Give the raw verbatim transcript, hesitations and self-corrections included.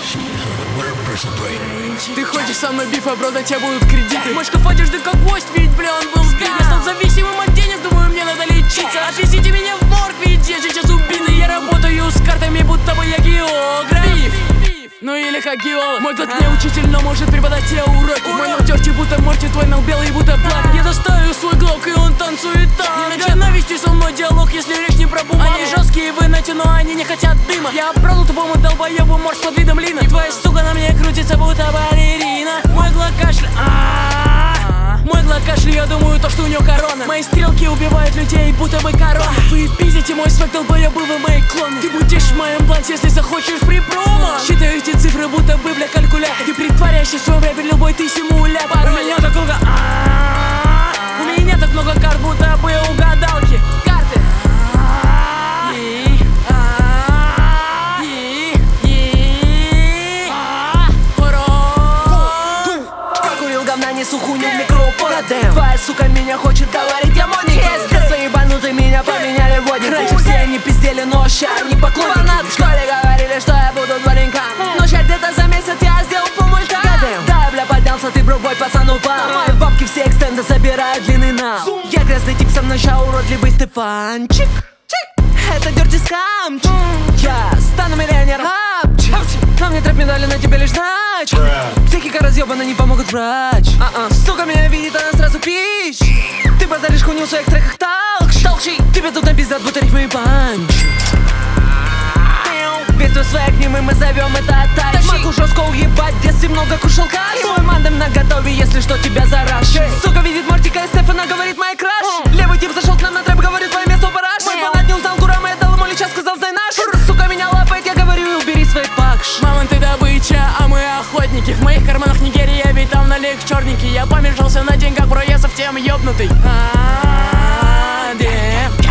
Ты хочешь со мной биф, а бро, на тебя будут кредиты. Мой шкаф одежды как гвоздь, ведь, бля, он был сбит. Я стал зависимым от денег, думаю, мне надо лечиться. Отвезите меня в морг, ведь я сейчас убитый. Я работаю с картами, будто бы я географ. Биф, ну или как геолог. Мой дот не учитель, но может преподать тебе уроки. Мой ног дёрти, будто Морти, твой ног белый, будто блак. Я достаю свой глок, и он танцует танго. Не начинай вести со мной диалог, если речь не про бумагу. Они жесткие, вы нате, но они не хотят дыма. Я продал тупому долбоебу морж под видом лина. И твоя сука на мне крутится, будто балерина. Мой глок кашля, мой глок кашля, я думаю, то, что у него корона. Мои стрелки убивают людей, будто бы корона. Вы пиздите мой свек, долбоебы, вы мои клоны. Ты будешь в моем бланте, если захочешь при промо. Считаю эти цифры, будто бы, бля, калькулятор. Ты притворяешься в своем рэпе, любой ты симулятор. У меня так много, у меня так много карт, будто бы у гадалки. Карты. Покурил говна, несу хуйню в микрофон. Твоя сука меня хочет говорить, я моник. Если свои ебанутые меня поменяли в водник. Раньше все они пиздели, но ща они поклонники. В школе говорили, что я буду дворником, но ща где-то за месяц я сделал полмульта. Да, бля, поднялся, ты бробой, пацан упал. Мои бабки все экстенды забирают длинный нал. Я грязный тип, со мной ща уродливый Стефанчик. Это дёрти скамчик. Я стану миллионером, но мне трэп медали, на тебе лишь знач. Психика разъебана, не помогут врач. А-а. Сука меня видит, она сразу пищ. Ты базаришь хуйню в своих треках, толкши. Толкши. Тебе тут напиздят, будто рифмы и панч. Весь твой своих немый, мы зовем это тащи. Могу жестко уебать, в детстве много кушал кайф. Свой мандем на готове, если что, тебя зарашит. Сука видит Мортика и Стефана, говорит мой краш. Левый тип зашел к нам на трэп, говорит, твое место параш. Мой фанат не узнал Гурама, я дал ему лича, сказал, знай наш. Сука меня лапает, я говорю, убери свой пакш. Мамон, ты добыча, а мы охотники. В моих карманах Нигерия, ведь там налег черненький. Я помешался на деньгах, бро, я совсем ёбнутый. А-а-а,